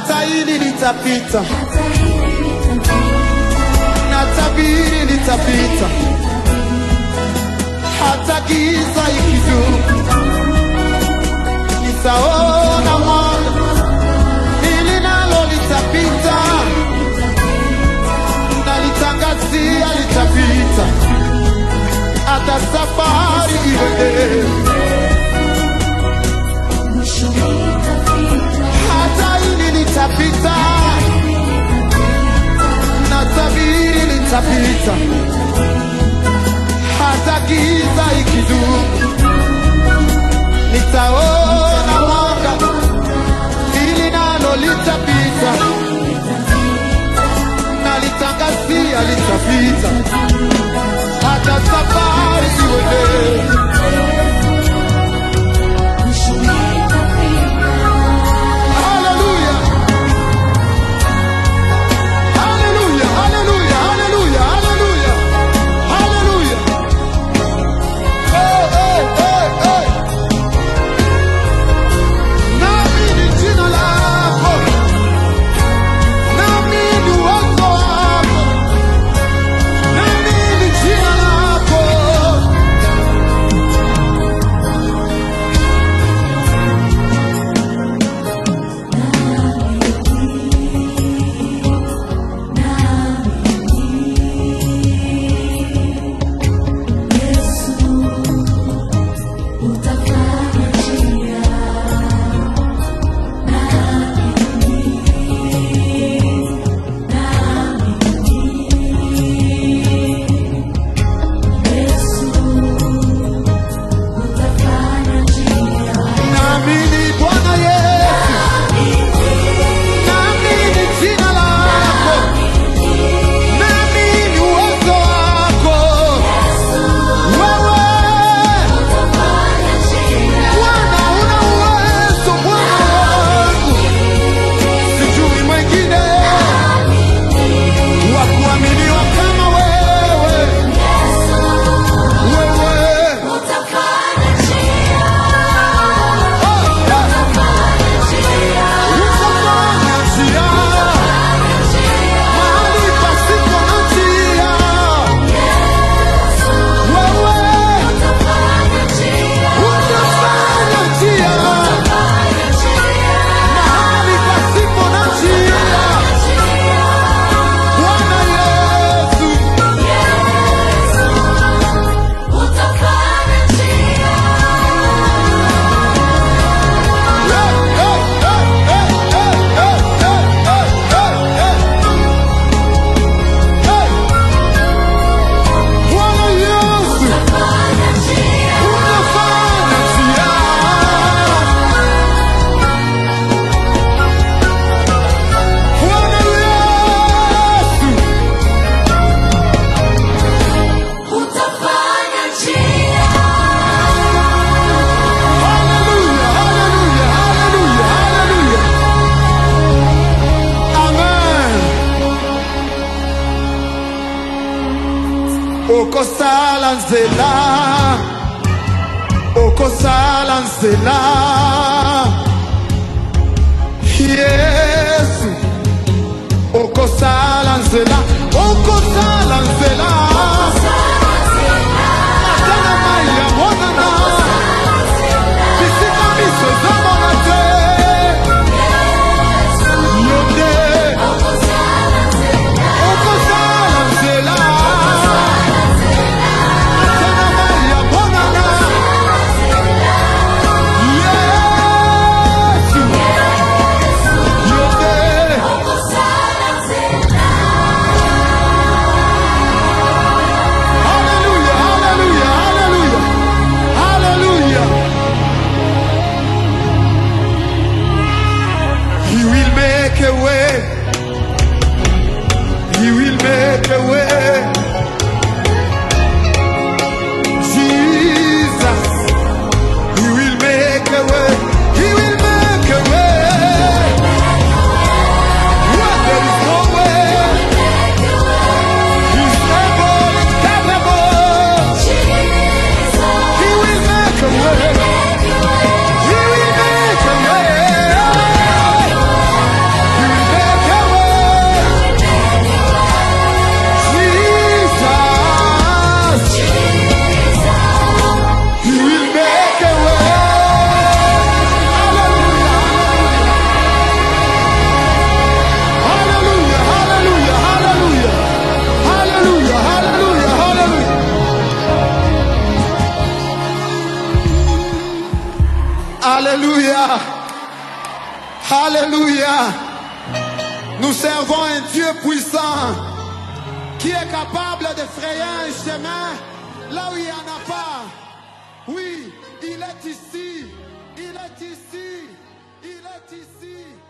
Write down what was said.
hata hili litapita, natabiri litapita, hata giza ikidumu, nitaona mwanga, hili nalo litapita, nalitangazia litapita, hata safari iwe hata hili litapita, natabiri litapita, hata giza ikidumu, nitaona mwanga, hili nalo litapita, nalitangazia litapita, hata safari iwe Okosalanzela Yesu Okosalanzela Okosalanzela Atana maya monana Bisika miso zamonate Yonde Okosalanzela Yes Alléluia. Nous servons un Dieu puissant qui est capable de frayer un chemin là où il n'y en a pas. Oui, il est ici. Il est ici. Il est ici.